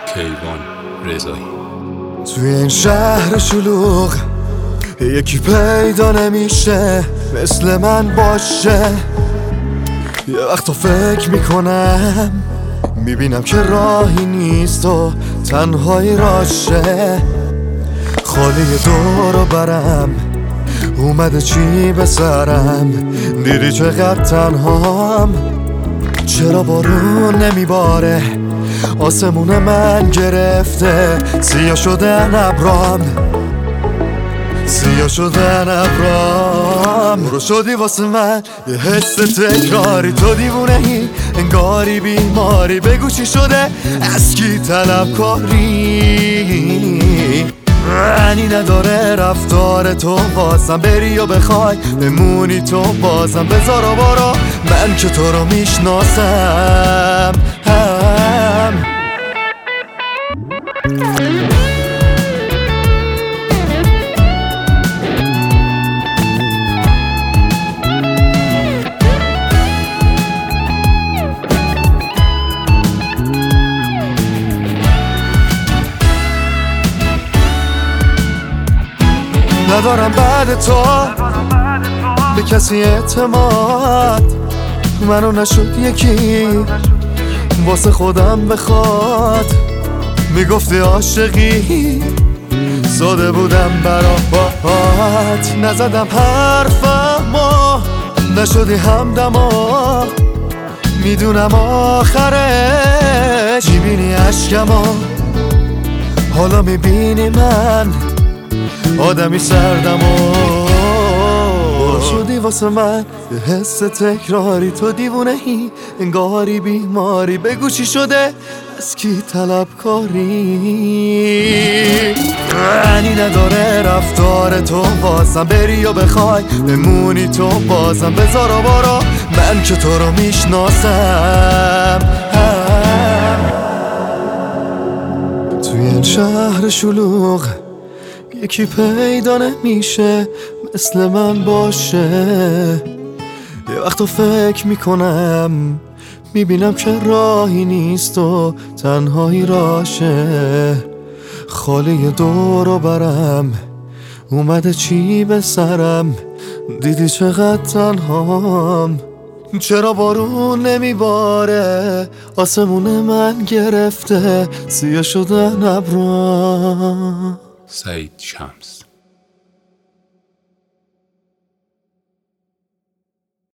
کیوان رضایی. توی این شهر شلوغ یکی پیدا نمیشه مثل من باشه. یه وقتا فکر میکنم میبینم که راهی نیست و تنهایی راشه. خالی دورو برم اومده چی به سرم، دیدی چقدر تنهام. چرا بارون نمیباره آسمون من گرفته، سیاه شدن ابرام، سیاه شدن ابرام. برو شدی واسه من یه حس تکراری، تو دیوونه ای انگاری بیماری. بگو چی شده از کی طلبکاری؟ معنی نداره رفتار تو بازم، بری و بخوای بمونی تو بازم. بذار و برو من که تو رو میشناسم. ندارم بعد تو به کسی اعتماد، منو نشد یکی واسه خودم بخواد. میگفتی عاشقی زاده بودم برات، نزدم حرفمو نشدی همدما. میدونم آخرش میبینی عشقمو، حالا میبینی من آدمی سردم و شدی واسه من یه حس تکراری. تو دیوونه ای انگاری بیماری. بگو چی شده از کی طلبکاری؟ معنی نداره رفتار تو بازم، بری و بخوای بمونی تو بازم. بذار و برو من که تو رو میشناسم. توی این شهر شلوغ یکی پیدا نمیشه مثل من باشه. یه وقتا فکر میکنم میبینم که راهی نیست و تنهایی راشه. خالی دورو برم اومده چی به سرم، دیدی چقدر تنهام. چرا بارون نمیباره آسمون من گرفته، سیاه شدن ابرام. سعید شمس.